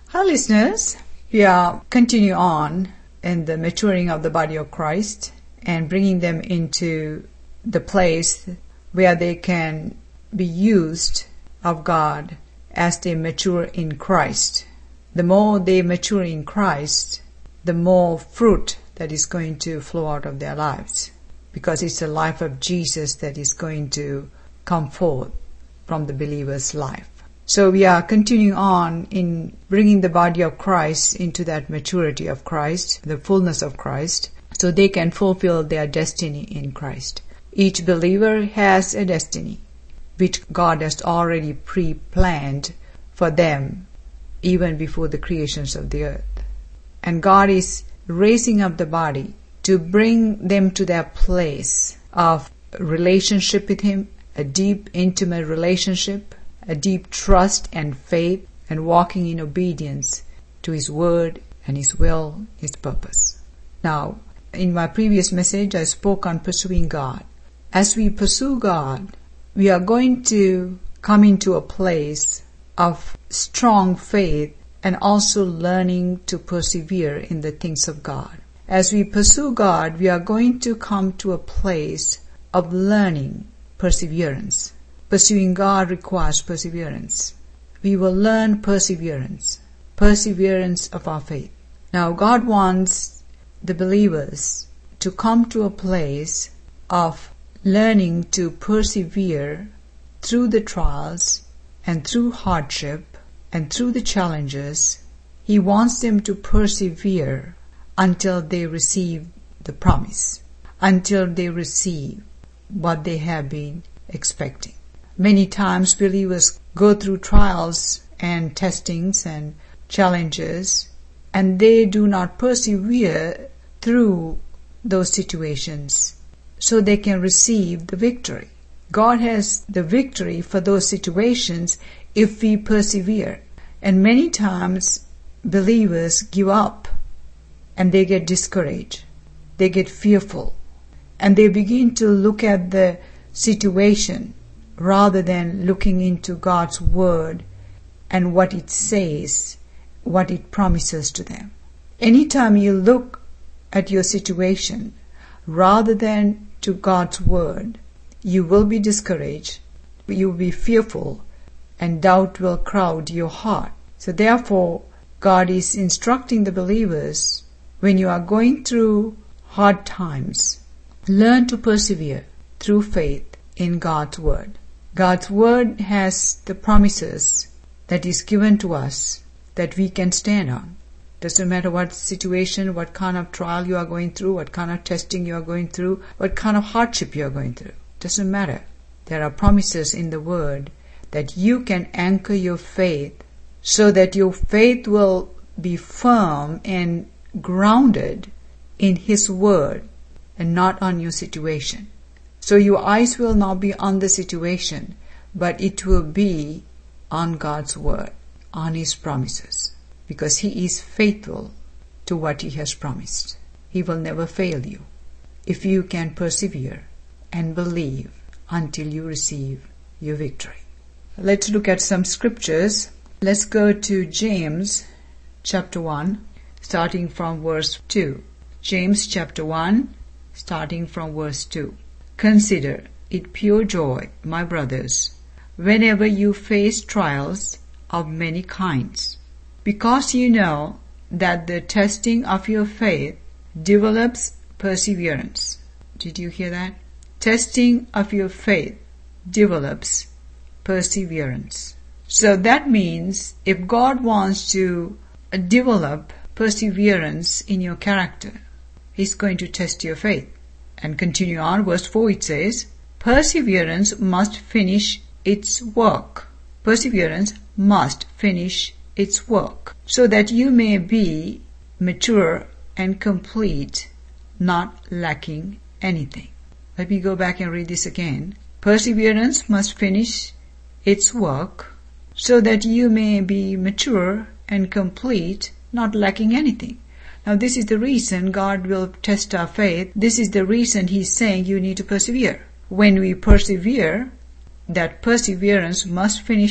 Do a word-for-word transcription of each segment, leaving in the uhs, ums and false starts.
Hi listeners, we are continue on in the maturing of the body of Christ and bringing them into the place where they can be used of God as they mature in Christ. The more they mature in Christ, the more fruit that is going to flow out of their lives, because it's the life of Jesus that is going to come forth from the believer's life. So we are continuing on in bringing the body of Christ into that maturity of Christ, the fullness of Christ, so they can fulfill their destiny in Christ. Each believer has a destiny which God has already pre-planned for them even before the creations of the earth. And God is raising up the body to bring them to that place of relationship with Him, a deep, intimate relationship, a deep trust and faith, and walking in obedience to His word and His will, His purpose. Now, in my previous message, I spoke on pursuing God. As we pursue God, we are going to come into a place of strong faith and also learning to persevere in the things of God. As we pursue God, we are going to come to a place of learning perseverance. Pursuing God requires perseverance. We will learn perseverance, perseverance of our faith. Now, God wants the believers to come to a place of learning to persevere through the trials and through hardship and through the challenges. He wants them to persevere until they receive the promise, until they receive what they have been expecting. Many times believers go through trials and testings and challenges, and they do not persevere through those situations so they can receive the victory. God has the victory for those situations if we persevere. And many times believers give up and they get discouraged. They get fearful and they begin to look at the situation rather than looking into God's word and what it says, what it promises to them. Anytime you look at your situation rather than to God's word, you will be discouraged, you will be fearful, and doubt will crowd your heart. So therefore, God is instructing the believers, when you are going through hard times, learn to persevere through faith in God's word. God's word has the promises that is given to us that we can stand on. Doesn't matter what situation, what kind of trial you are going through, what kind of testing you are going through, what kind of hardship you are going through. Doesn't matter. There are promises in the word that you can anchor your faith so that your faith will be firm and grounded in His word and not on your situation. So your eyes will not be on the situation, but it will be on God's word, on His promises, because He is faithful to what He has promised. He will never fail you if you can persevere and believe until you receive your victory. Let's look at some scriptures. Let's go to James chapter one, starting from verse two. James chapter one, starting from verse two. Consider it pure joy, my brothers, whenever you face trials of many kinds, because you know that the testing of your faith develops perseverance. Did you hear that? Testing of your faith develops perseverance. So that means if God wants to develop perseverance in your character, He's going to test your faith. And continue on, verse four it says, perseverance must finish its work. Perseverance must finish its work, so that you may be mature and complete, not lacking anything. Let me go back and read this again. Perseverance must finish its work, so that you may be mature and complete, not lacking anything. Now this is the reason God will test our faith. This is the reason He's saying you need to persevere. When we persevere, that perseverance must finish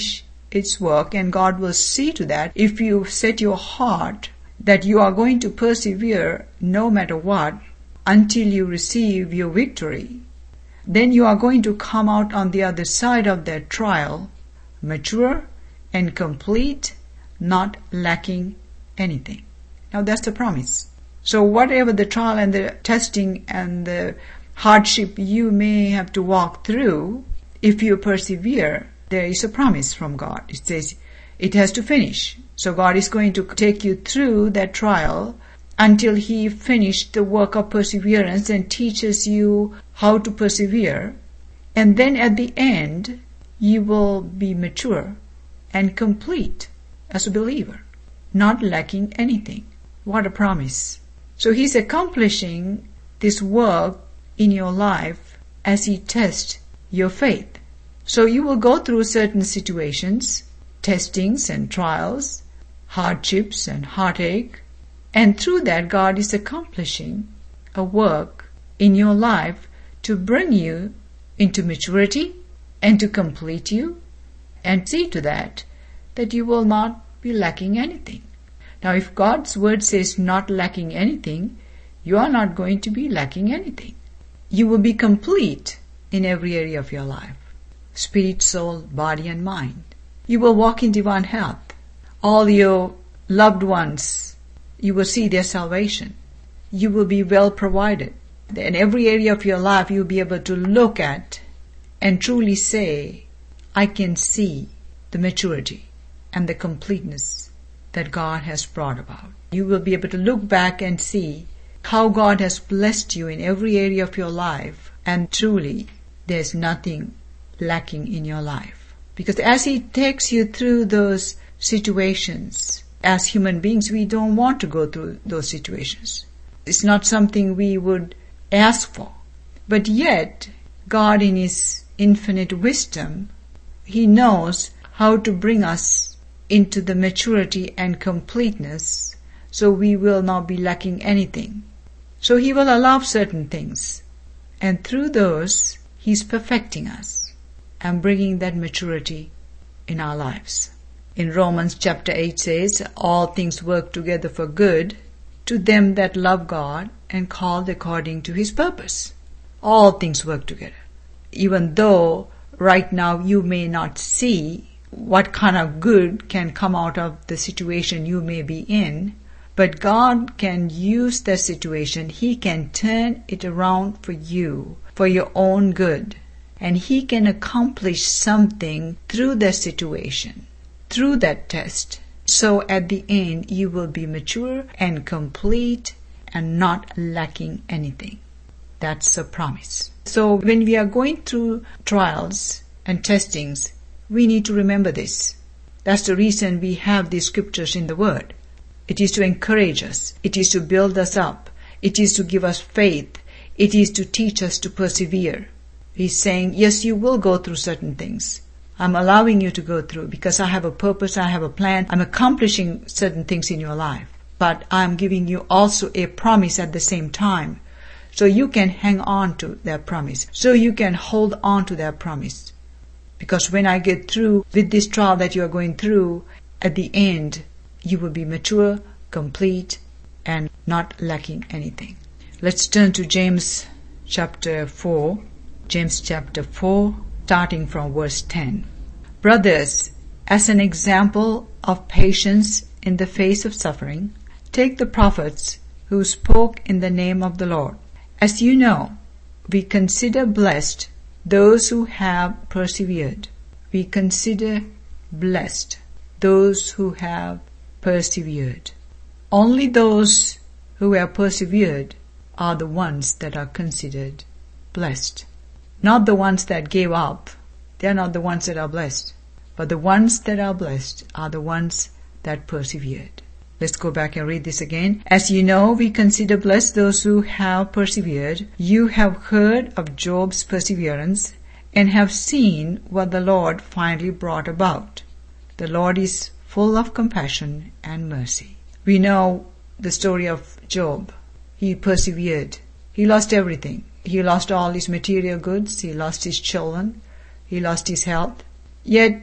its work, and God will see to that. If you set your heart that you are going to persevere no matter what until you receive your victory, then you are going to come out on the other side of that trial mature and complete, not lacking anything. Now that's the promise. So whatever the trial and the testing and the hardship you may have to walk through, if you persevere, there is a promise from God. It says it has to finish. So God is going to take you through that trial until He finished the work of perseverance and teaches you how to persevere. And then at the end, you will be mature and complete as a believer, not lacking anything. What a promise. So He's accomplishing this work in your life as He tests your faith. So you will go through certain situations, testings and trials, hardships and heartache, and through that God is accomplishing a work in your life to bring you into maturity and to complete you and see to that that you will not be lacking anything. Now if God's word says not lacking anything, you are not going to be lacking anything. You will be complete in every area of your life. Spirit, soul, body and mind. You will walk in divine health. All your loved ones, you will see their salvation. You will be well provided. In every area of your life, you will be able to look at and truly say, I can see the maturity and the completeness that God has brought about. You will be able to look back and see how God has blessed you in every area of your life, and truly there's nothing lacking in your life. Because as He takes you through those situations, as human beings, we don't want to go through those situations. It's not something we would ask for. But yet, God in His infinite wisdom, He knows how to bring us into the maturity and completeness so we will not be lacking anything. So He will allow certain things, and through those He's perfecting us and bringing that maturity in our lives. In Romans chapter eight says, all things work together for good to them that love God and called according to His purpose. All things work together. Even though right now you may not see what kind of good can come out of the situation you may be in, but God can use that situation. He can turn it around for you, for your own good. And He can accomplish something through that situation, through that test. So at the end, you will be mature and complete and not lacking anything. That's a promise. So when we are going through trials and testings, we need to remember this. That's the reason we have these scriptures in the Word. It is to encourage us. It is to build us up. It is to give us faith. It is to teach us to persevere. He's saying, yes, you will go through certain things. I'm allowing you to go through because I have a purpose, I have a plan. I'm accomplishing certain things in your life. But I'm giving you also a promise at the same time. So you can hang on to that promise. So you can hold on to that promise. Because when I get through with this trial that you are going through, at the end, you will be mature, complete, and not lacking anything. Let's turn to James chapter four. James chapter four, starting from verse ten. Brothers, as an example of patience in the face of suffering, take the prophets who spoke in the name of the Lord. As you know, we consider blessed those who have persevered. We consider blessed those who have persevered. Only those who have persevered are the ones that are considered blessed. Not the ones that gave up. They are not the ones that are blessed. But the ones that are blessed are the ones that persevered. Let's go back and read this again. As you know, we consider blessed those who have persevered. You have heard of Job's perseverance and have seen what the Lord finally brought about. The Lord is full of compassion and mercy. We know the story of Job. He persevered. He lost everything. He lost all his material goods. He lost his children. He lost his health. Yet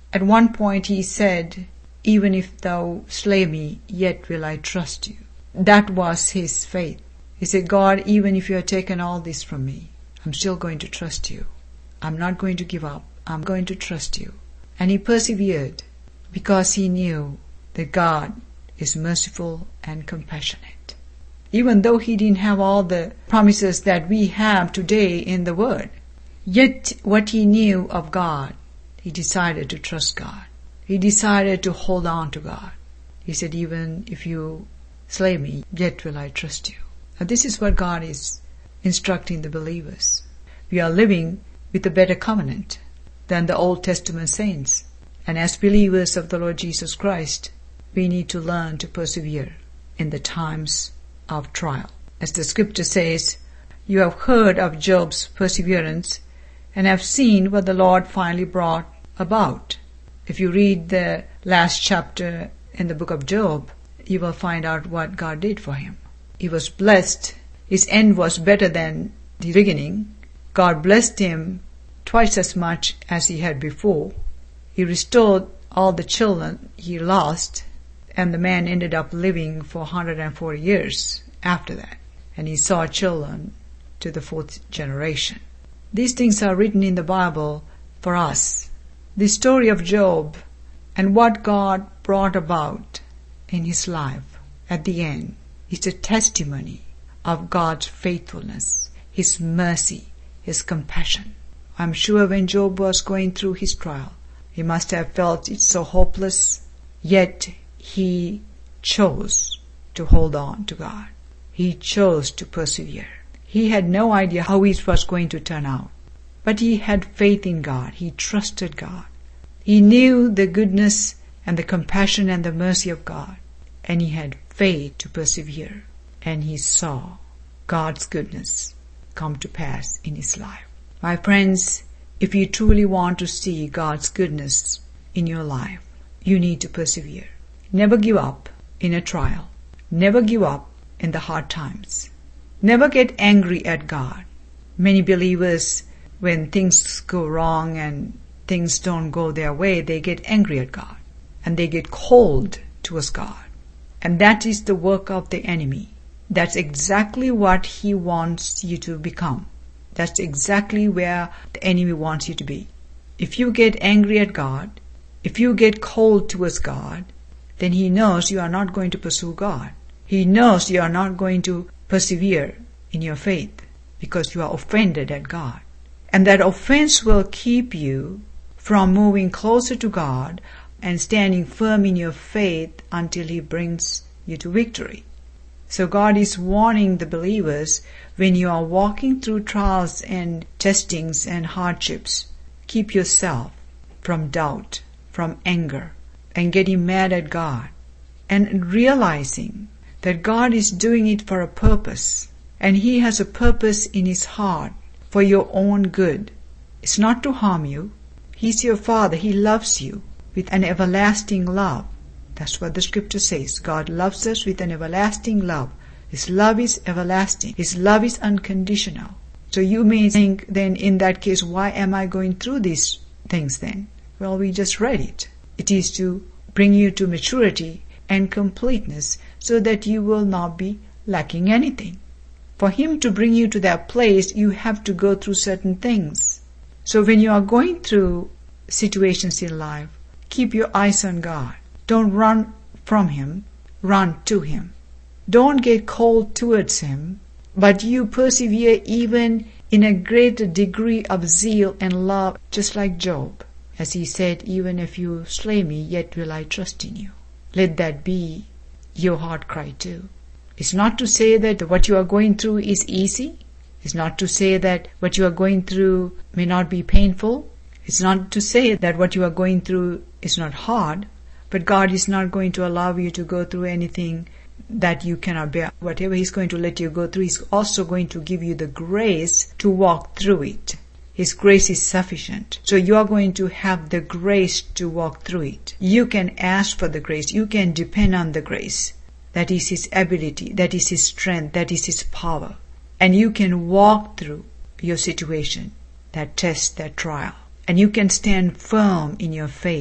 At one point he said, even if thou slay me, yet will I trust you. That was his faith. He said, God, even if you have taken all this from me, I'm still going to trust you. I'm not going to give up. I'm going to trust you. And he persevered because he knew that God is merciful and compassionate. Even though he didn't have all the promises that we have today in the Word, yet what he knew of God, he decided to trust God. He decided to hold on to God. He said, even if you slay me, yet will I trust you. Now this is what God is instructing the believers. We are living with a better covenant than the Old Testament saints. And as believers of the Lord Jesus Christ, we need to learn to persevere in the times of trial. As the scripture says, you have heard of Job's perseverance and have seen what the Lord finally brought about. If you read the last chapter in the book of Job, you will find out what God did for him. He was blessed. His end was better than the beginning. God blessed him twice as much as he had before. He restored all the children he lost, and the man ended up living for one hundred forty years after that. And he saw children to the fourth generation. These things are written in the Bible for us. The story of Job and what God brought about in his life at the end is a testimony of God's faithfulness, His mercy, His compassion. I'm sure when Job was going through his trial, he must have felt it so hopeless, yet he chose to hold on to God. He chose to persevere. He had no idea how it was going to turn out, but he had faith in God. He trusted God. He knew the goodness and the compassion and the mercy of God, and he had faith to persevere, and he saw God's goodness come to pass in his life. My friends, if you truly want to see God's goodness in your life, you need to persevere. Never give up in a trial. Never give up in the hard times. Never get angry at God. Many believers, when things go wrong and things don't go their way, they get angry at God and they get cold towards God. And that is the work of the enemy. That's exactly what he wants you to become. That's exactly where the enemy wants you to be. If you get angry at God, if you get cold towards God, then he knows you are not going to pursue God. He knows you are not going to persevere in your faith because you are offended at God. And that offense will keep you from moving closer to God and standing firm in your faith until he brings you to victory. So God is warning the believers, when you are walking through trials and testings and hardships, keep yourself from doubt, from anger, and getting mad at God, and realizing that God is doing it for a purpose, and he has a purpose in his heart for your own good. It's not to harm you. He's your Father. He loves you with an everlasting love. That's what the scripture says. God loves us with an everlasting love. His love is everlasting. His love is unconditional. So you may think, then in that case, why am I going through these things then? Well, we just read it. It is to bring you to maturity and completeness so that you will not be lacking anything. For him to bring you to that place, you have to go through certain things. So when you are going through situations in life, keep your eyes on God. Don't run from him, run to him. Don't get cold towards him, but you persevere even in a greater degree of zeal and love, just like Job. As he said, even if you slay me, yet will I trust in you. Let that be your heart cry too. It's not to say that what you are going through is easy. It's not to say that what you are going through may not be painful. It's not to say that what you are going through is not hard. But God is not going to allow you to go through anything that you cannot bear. Whatever he's going to let you go through, he's also going to give you the grace to walk through it. His grace is sufficient. So you are going to have the grace to walk through it. You can ask for the grace. You can depend on the grace. That is his ability. That is his strength. That is his power. And you can walk through your situation, that test, that trial. And you can stand firm in your faith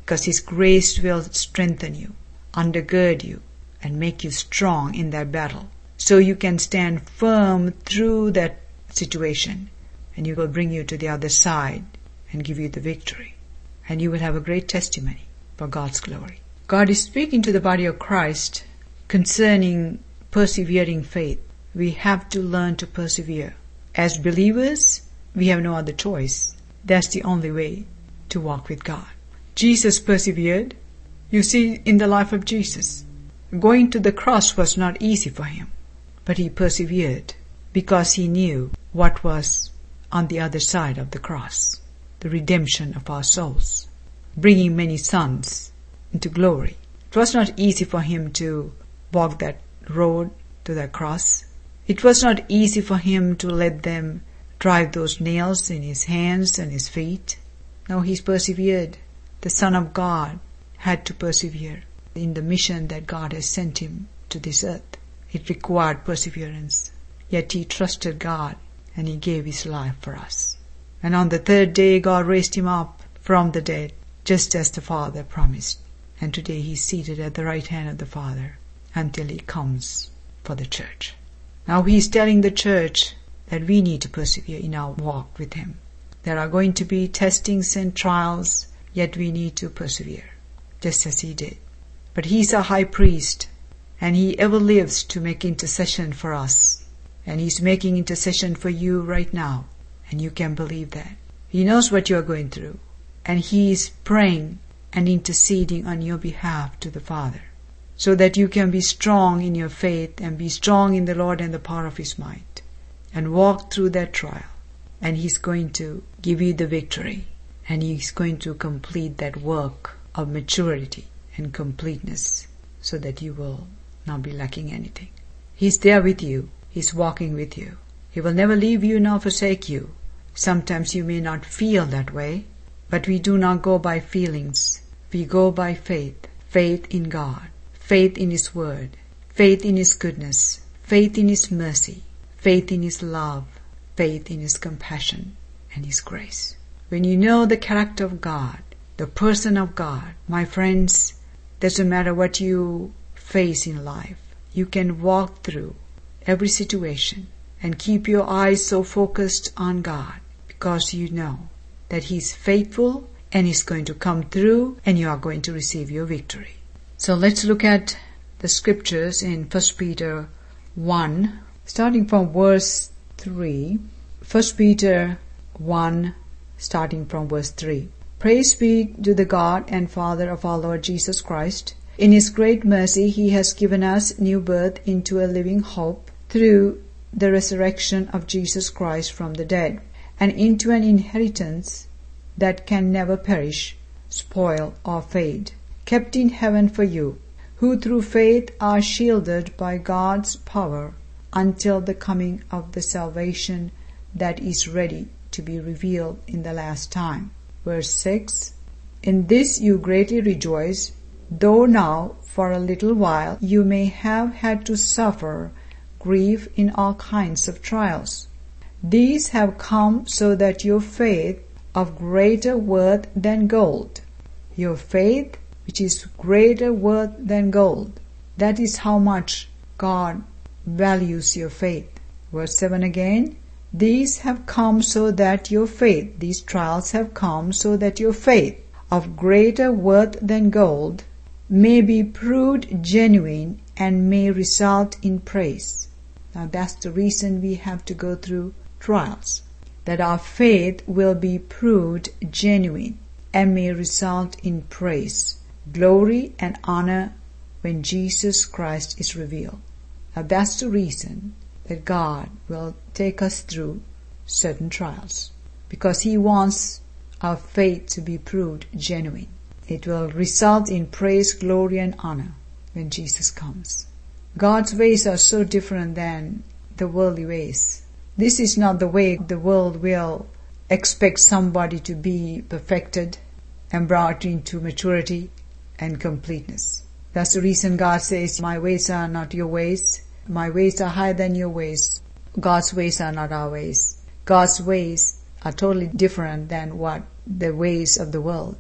because His grace will strengthen you, undergird you, and make you strong in that battle. So you can stand firm through that situation, and He will bring you to the other side and give you the victory. And you will have a great testimony for God's glory. God is speaking to the body of Christ concerning persevering faith. We have to learn to persevere. As believers, we have no other choice. That's the only way to walk with God. Jesus persevered. You see, in the life of Jesus, going to the cross was not easy for Him, but He persevered because He knew what was on the other side of the cross, the redemption of our souls, bringing many sons into glory. It was not easy for Him to walk that road to the cross. It was not easy for Him to let them drive those nails in His hands and His feet. No, He persevered. The Son of God had to persevere in the mission that God has sent Him to this earth. It required perseverance. Yet He trusted God and He gave His life for us. And on the third day God raised Him up from the dead, just as the Father promised. And today He's seated at the right hand of the Father until He comes for the church. Now He's telling the church that we need to persevere in our walk with Him. There are going to be testings and trials, yet we need to persevere, just as He did. But He's a high priest, and He ever lives to make intercession for us. And He's making intercession for you right now, and you can believe that. He knows what you are going through, and He is praying and interceding on your behalf to the Father, so that you can be strong in your faith and be strong in the Lord and the power of His might, and walk through that trial. And He's going to give you the victory, and He's going to complete that work of maturity and completeness, so that you will not be lacking anything. He's there with you. He's walking with you. He will never leave you nor forsake you. Sometimes you may not feel that way, but we do not go by feelings. We go by faith. Faith in God. Faith in His Word. Faith in His goodness. Faith in His mercy. Faith in His love. Faith in His compassion and His grace. When you know the character of God, the person of God, my friends, doesn't matter what you face in life, you can walk through every situation and keep your eyes so focused on God, because you know that He's faithful and He's going to come through and you are going to receive your victory. So let's look at the scriptures in First Peter one, starting from verse three. First Peter one, starting from verse three. Praise be to the God and Father of our Lord Jesus Christ. In His great mercy He has given us new birth into a living hope through the resurrection of Jesus Christ from the dead, and into an inheritance that can never perish, spoil, or fade, kept in heaven for you, who through faith are shielded by God's power until the coming of the salvation that is ready to be revealed in the last time. Verse six. In this you greatly rejoice, though now for a little while you may have had to suffer grief in all kinds of trials. These have come so that your faith, of greater worth than gold, your faith which is greater worth than gold, that is how much God values your faith. Verse seven again. These have come so that your faith, these trials have come so that your faith, of greater worth than gold, may be proved genuine and may result in praise. Now that's the reason we have to go through trials, that our faith will be proved genuine and may result in praise, glory and honor when Jesus Christ is revealed. Now that's the reason that God will take us through certain trials, because He wants our faith to be proved genuine. It will result in praise, glory, and honor when Jesus comes. God's ways are so different than the worldly ways. This is not the way the world will expect somebody to be perfected and brought into maturity and completeness. That's the reason God says, my ways are not your ways. My ways are higher than your ways. God's ways are not our ways. God's ways are totally different than what the ways of the world.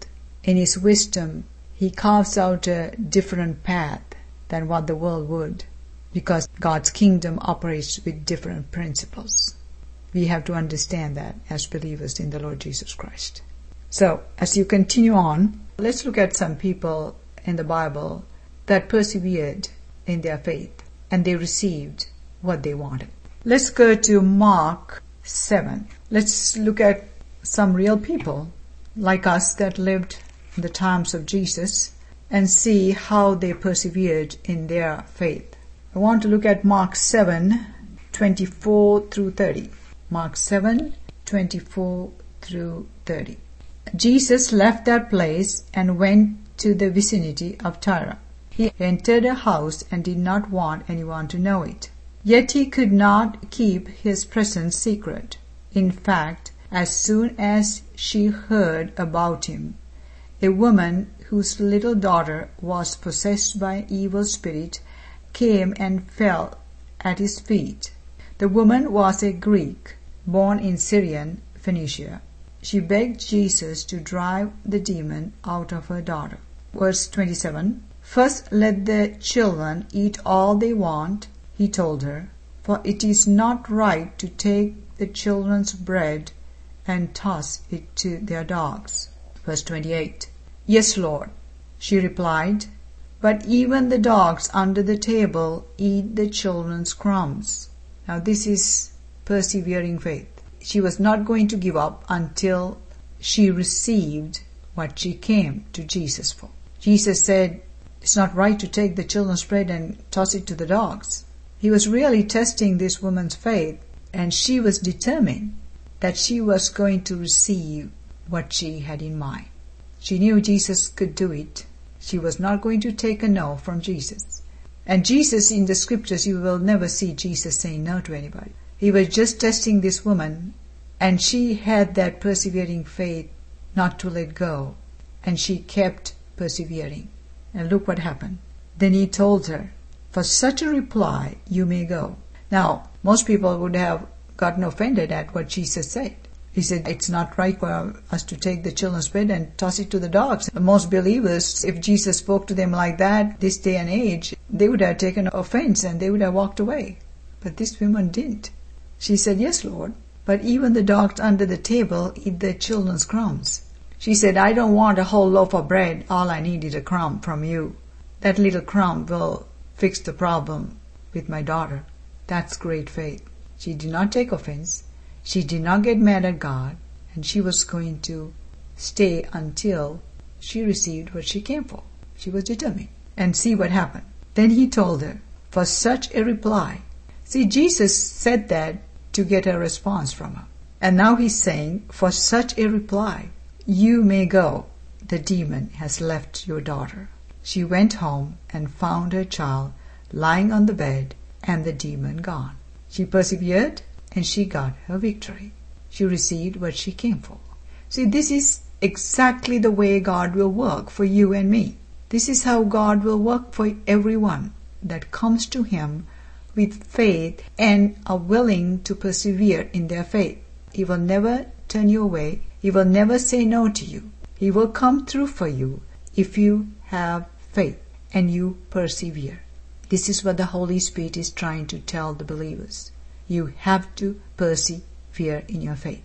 in His wisdom, He carves out a different path than what the world would, because God's kingdom operates with different principles. We have to understand that as believers in the Lord Jesus Christ. So, as you continue on, let's look at some people in the Bible that persevered in their faith and they received what they wanted. Let's go to Mark seven. Let's look at some real people like us that lived in the times of Jesus and see how they persevered in their faith. I want to look at Mark seven, twenty-four through thirty. Mark seven, twenty-four through thirty. Jesus left that place and went to the vicinity of Tyre. He entered a house and did not want anyone to know it. Yet he could not keep his presence secret. In fact, as soon as she heard about him, a woman whose little daughter was possessed by an evil spirit came and fell at his feet. The woman was a Greek, born in Syrian Phoenicia. She begged Jesus to drive the demon out of her daughter. Verse twenty-seven. First let the children eat all they want, he told her, for it is not right to take the children's bread and toss it to their dogs. Verse twenty-eight. Yes, Lord, she replied, but even the dogs under the table eat the children's crumbs. Now this is persevering faith. She was not going to give up until she received what she came to Jesus for. Jesus said, it's not right to take the children's bread and toss it to the dogs. He was really testing this woman's faith, and she was determined that she was going to receive what she had in mind. She knew Jesus could do it. She was not going to take a no from Jesus. And Jesus, in the scriptures, you will never see Jesus saying no to anybody. He was just testing this woman, and she had that persevering faith not to let go, and she kept persevering. And look what happened. Then he told her, for such a reply you may go. Now, most people would have gotten offended at what Jesus said. He said, it's not right for us to take the children's bread and toss it to the dogs. Most believers, if Jesus spoke to them like that, this day and age, they would have taken offense and they would have walked away. But this woman didn't. She said, yes, Lord, but even the dogs under the table eat the children's crumbs. She said, I don't want a whole loaf of bread. All I need is a crumb from you. That little crumb will fix the problem with my daughter. That's great faith. She did not take offense. She did not get mad at God, and she was going to stay until she received what she came for. She was determined. And see what happened. Then he told her, for such a reply. See, Jesus said that to get a response from her. And now he's saying, for such a reply, you may go. The demon has left your daughter. She went home and found her child lying on the bed and the demon gone. She persevered and she got her victory. She received what she came for. See, this is exactly the way God will work for you and me. This is how God will work for everyone that comes to Him with faith and are willing to persevere in their faith. He will never turn you away. He will never say no to you. He will come through for you if you have faith and you persevere. This is what the Holy Spirit is trying to tell the believers. You have to persevere in your faith.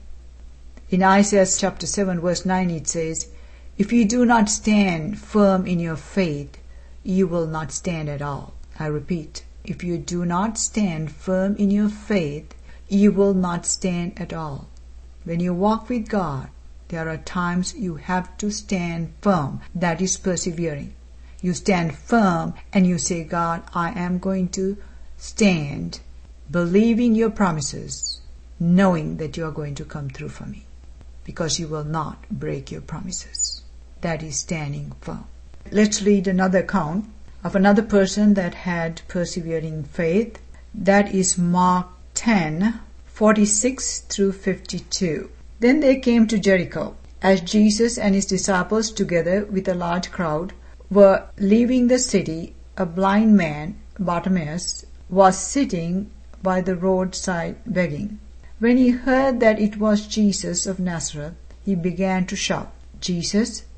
In Isaiah chapter seven verse nine it says, if you do not stand firm in your faith, you will not stand at all. I repeat, if you do not stand firm in your faith, you will not stand at all. When you walk with God, there are times you have to stand firm. That is persevering. You stand firm and you say, God, I am going to stand believing your promises, knowing that you are going to come through for me, because you will not break your promises. That is standing firm. Let's read another account of another person that had persevering faith. That is Mark ten, forty-six through fifty-two. Then they came to Jericho. As Jesus and his disciples, together with a large crowd, were leaving the city, a blind man, Bartimaeus, was sitting by the roadside begging. When he heard that it was Jesus of Nazareth, he began to shout, Jesus,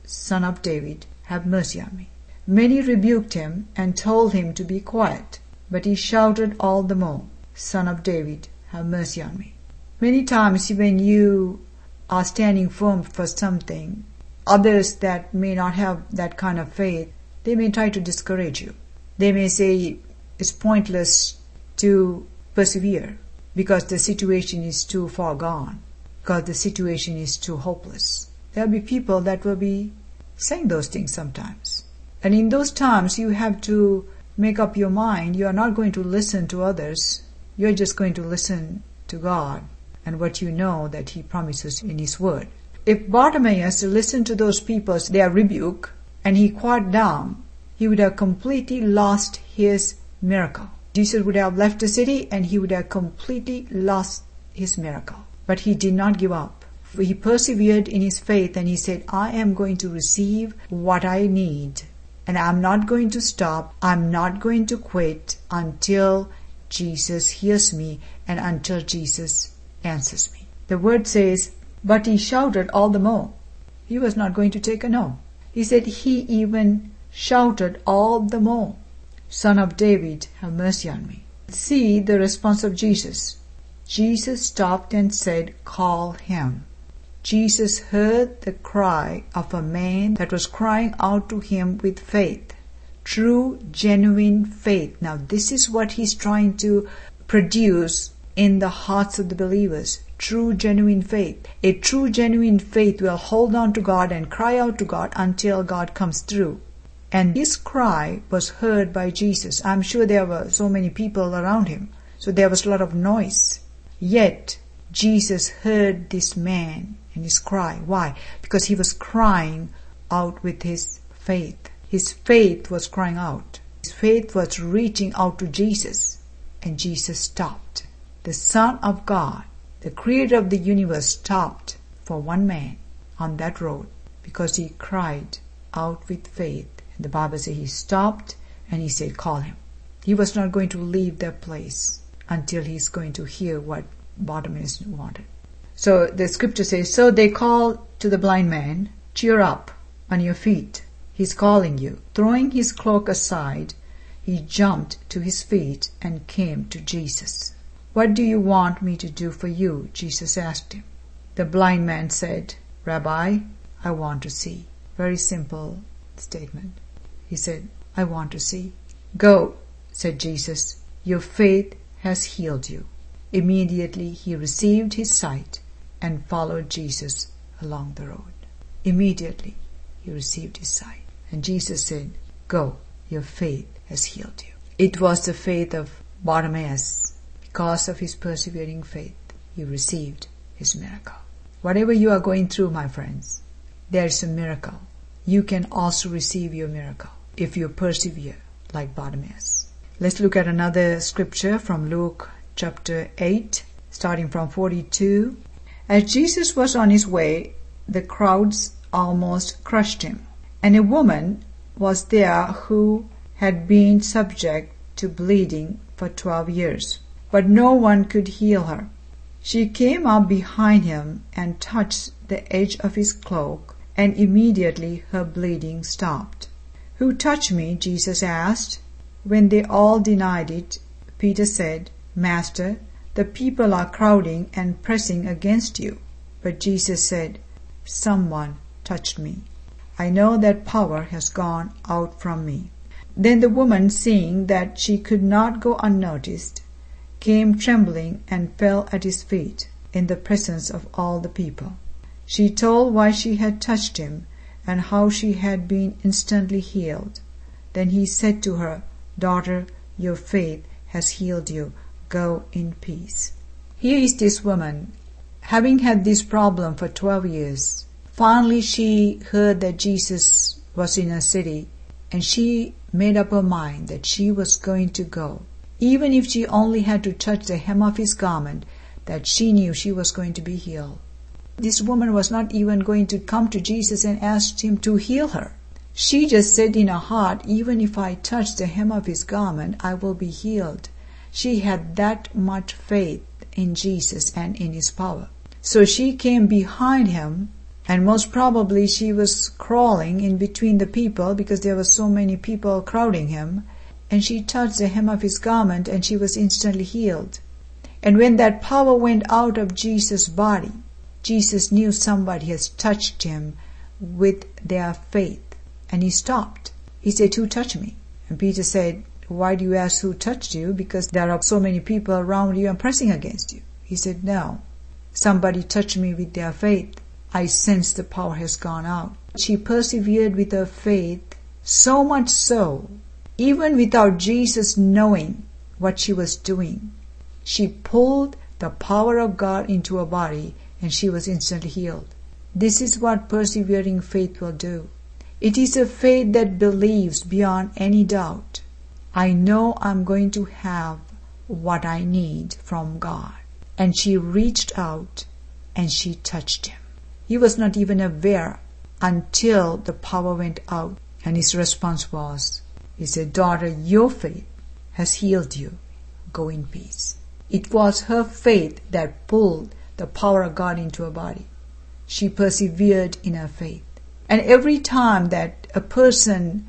Son of David, have mercy on me." Many rebuked him and told him to be quiet, but he shouted all the more, "Son of David, have mercy on me." Many times when you are standing firm for something, others that may not have that kind of faith, they may try to discourage you. They may say it's pointless to persevere because the situation is too far gone, because the situation is too hopeless. There will be people that will be saying those things sometimes. And in those times, you have to make up your mind. You are not going to listen to others. You are just going to listen to God and what you know that He promises in His Word. If Bartimaeus listened to those people, their rebuke, and he quiet down, he would have completely lost his miracle. Jesus would have left the city and he would have completely lost his miracle. But he did not give up. He persevered in his faith and he said, "I am going to receive what I need. And I'm not going to stop. I'm not going to quit until Jesus hears me and until Jesus answers me." The word says, but he shouted all the more. He was not going to take a no. He said he even shouted all the more, "Son of David, have mercy on me." See the response of Jesus. Jesus stopped and said, "Call him." Jesus heard the cry of a man that was crying out to him with faith. True, genuine faith. Now this is what he's trying to produce in the hearts of the believers. True, genuine faith. A true, genuine faith will hold on to God and cry out to God until God comes through. And this cry was heard by Jesus. I'm sure there were so many people around him, so there was a lot of noise. Yet, Jesus heard this man and his cry. Why? Because he was crying out with his faith. His faith was crying out. His faith was reaching out to Jesus. And Jesus stopped. The Son of God, the Creator of the universe, stopped for one man on that road because he cried out with faith. And the Bible says he stopped and he said, "Call him." He was not going to leave that place until he's going to hear what Bartimaeus wanted. So the scripture says, so they called to the blind man, "Cheer up on your feet. He's calling you." Throwing his cloak aside, he jumped to his feet and came to Jesus. "What do you want me to do for you?" Jesus asked him. The blind man said, "Rabbi, I want to see." Very simple statement. He said, "I want to see." "Go," said Jesus, "your faith has healed you." Immediately he received his sight and followed Jesus along the road. Immediately he received his sight. And Jesus said, "Go, your faith has healed you." It was the faith of Bartimaeus. Because of his persevering faith, he received his miracle. Whatever you are going through, my friends, there is a miracle. You can also receive your miracle if you persevere like Bartimaeus. Let's look at another scripture from Luke chapter eight, starting from forty-two. As Jesus was on his way, the crowds almost crushed him. And a woman was there who had been subject to bleeding for twelve years. But no one could heal her. She came up behind him and touched the edge of his cloak, and immediately her bleeding stopped. "Who touched me?" Jesus asked. When they all denied it, Peter said, "Master, the people are crowding and pressing against you." But Jesus said, "Someone touched me. I know that power has gone out from me." Then the woman, seeing that she could not go unnoticed, came trembling and fell at his feet in the presence of all the people. She told why she had touched him and how she had been instantly healed. Then he said to her, "Daughter, your faith has healed you. Go in peace." Here is this woman, having had this problem for twelve years. Finally she heard that Jesus was in her city, and she made up her mind that she was going to go. Even if she only had to touch the hem of his garment, that she knew she was going to be healed. This woman was not even going to come to Jesus and ask him to heal her. She just said in her heart, even if I touch the hem of his garment, I will be healed. She had that much faith in Jesus and in his power. So she came behind him And most probably she was crawling in between the people because there were so many people crowding him. And she touched the hem of his garment and she was instantly healed. And when that power went out of Jesus' body, Jesus knew somebody has touched him with their faith. And he stopped. He said, "Who touched me?" And Peter said, "Why do you ask who touched you? Because there are so many people around you and pressing against you." He said, "No. Somebody touched me with their faith. I sense the power has gone out." She persevered with her faith, so much so, even without Jesus knowing what she was doing. She pulled the power of God into her body and she was instantly healed. This is what persevering faith will do. It is a faith that believes beyond any doubt. I know I'm going to have what I need from God. And she reached out and she touched him. He was not even aware until the power went out. And his response was, he said, "Daughter, your faith has healed you. Go in peace." It was her faith that pulled the power of God into her body. She persevered in her faith. And every time that a person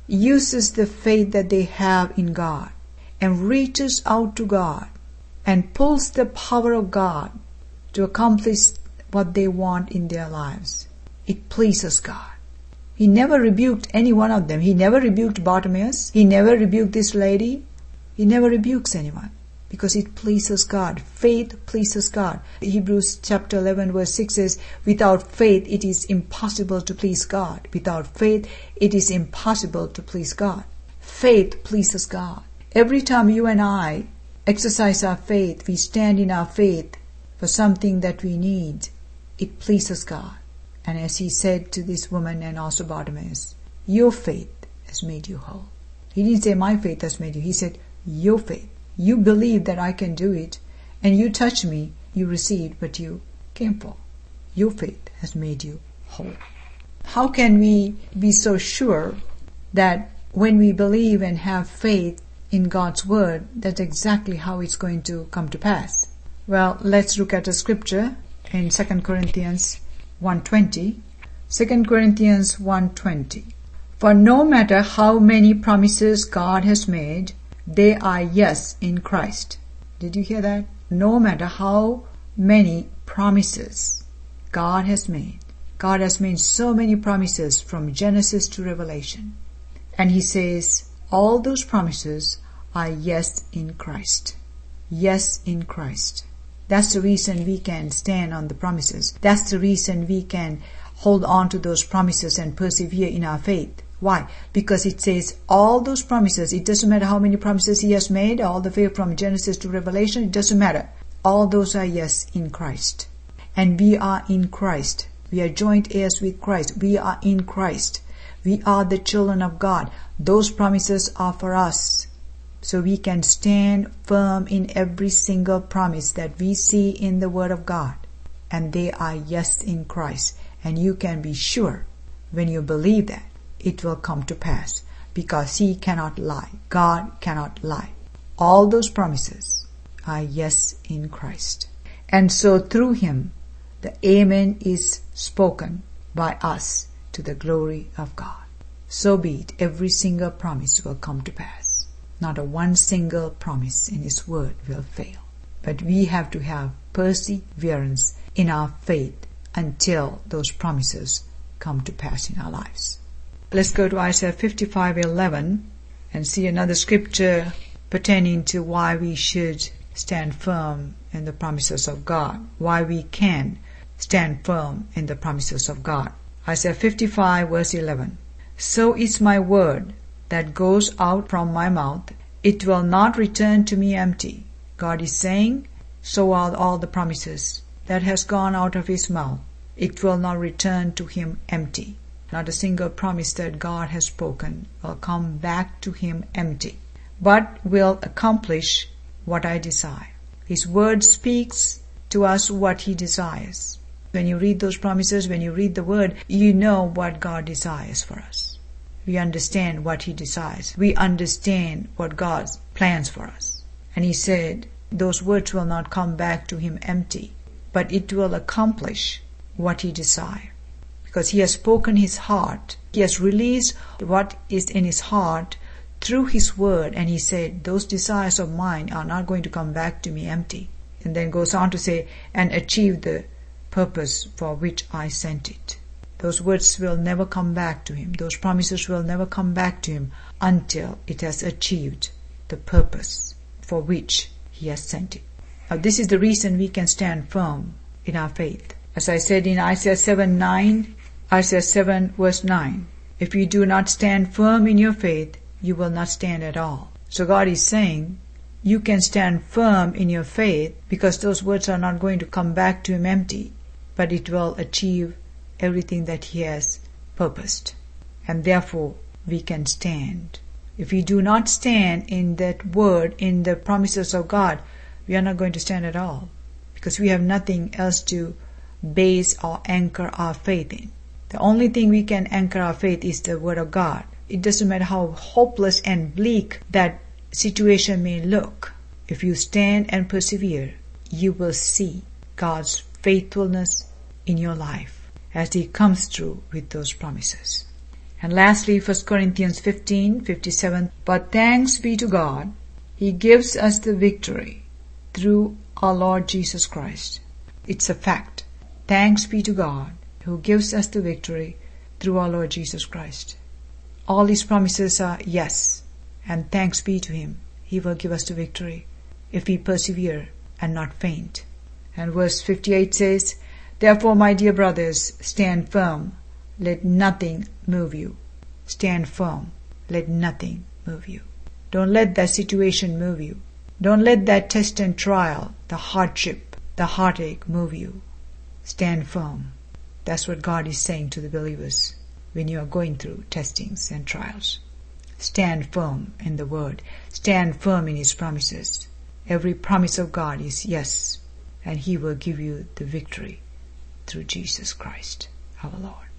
uses the faith that they have in God and reaches out to God and pulls the power of God to accomplish what they want in their lives, it pleases God. He never rebuked any one of them. He never rebuked Bartimaeus. He never rebuked this lady. He never rebukes anyone because it pleases God. Faith pleases God. Hebrews chapter eleven verse six says, "Without faith it is impossible to please God." Without faith it is impossible to please God. Faith pleases God. Every time you and I exercise our faith, we stand in our faith for something that we need, it pleases God. And as he said to this woman and also Bartimaeus, "Your faith has made you whole." He didn't say, "My faith has made you." He said, "Your faith. You believe that I can do it, and you touched me, you received, but you came for. Your faith has made you whole." How can we be so sure that when we believe and have faith in God's word, that's exactly how it's going to come to pass? Well, let's look at a scripture in Second Corinthians one twenty. Second Corinthians one twenty. "For no matter how many promises God has made, they are yes in Christ." Did you hear that? No matter how many promises God has made. God has made so many promises from Genesis to Revelation. And he says, all those promises are yes in Christ. Yes in Christ. That's the reason we can stand on the promises. That's the reason we can hold on to those promises and persevere in our faith. Why? Because it says all those promises, it doesn't matter how many promises he has made, all the way from Genesis to Revelation, it doesn't matter. All those are yes in Christ. And we are in Christ. We are joint heirs with Christ. We are in Christ. We are the children of God. Those promises are for us. So we can stand firm in every single promise that we see in the Word of God. And they are yes in Christ. And you can be sure when you believe that, it will come to pass. Because He cannot lie. God cannot lie. All those promises are yes in Christ. And so through Him, the Amen is spoken by us to the glory of God. So be it. Every single promise will come to pass. Not a one single promise in His word will fail. But we have to have perseverance in our faith until those promises come to pass in our lives. Let's go to Isaiah fifty-five eleven and see another scripture pertaining to why we should stand firm in the promises of God. Why we can stand firm in the promises of God. Isaiah fifty-five verse eleven. "So is my word that goes out from my mouth. It will not return to me empty." God is saying, so are all the promises that has gone out of His mouth. It will not return to Him empty. Not a single promise that God has spoken will come back to Him empty, but will accomplish what I desire. His word speaks to us what He desires. When you read those promises, when you read the word, you know what God desires for us. We understand what He desires. We understand what God plans for us. And He said, those words will not come back to Him empty, but it will accomplish what He desires. because He has spoken His heart. He has released what is in His heart through His word, and He said, those desires of mine are not going to come back to me empty. And then goes on to say, and achieve the purpose for which I sent it. Those words will never come back to Him. Those promises will never come back to Him until it has achieved the purpose for which He has sent it. Now this is the reason we can stand firm in our faith. As I said in Isaiah seven nine, Isaiah seven verse nine, if you do not stand firm in your faith, you will not stand at all. So God is saying, you can stand firm in your faith because those words are not going to come back to Him empty, but it will achieve everything that He has purposed. And therefore, we can stand. If we do not stand in that word, in the promises of God, we are not going to stand at all, because we have nothing else to base or anchor our faith in. The only thing we can anchor our faith is the word of God. It doesn't matter how hopeless and bleak that situation may look. If you stand and persevere, you will see God's faithfulness in your life as He comes through with those promises. And lastly, First Corinthians fifteen fifty-seven, but thanks be to God, He gives us the victory through our Lord Jesus Christ. It's a fact. Thanks be to God who gives us the victory through our Lord Jesus Christ. All His promises are yes, and thanks be to Him. He will give us the victory if we persevere and not faint. And verse fifty-eight says, therefore, my dear brothers, stand firm. Let nothing move you. Stand firm. Let nothing move you. Don't let that situation move you. Don't let that test and trial, the hardship, the heartache move you. Stand firm. That's what God is saying to the believers when you are going through testings and trials. Stand firm in the Word. Stand firm in His promises. Every promise of God is yes, and He will give you the victory through Jesus Christ, our Lord.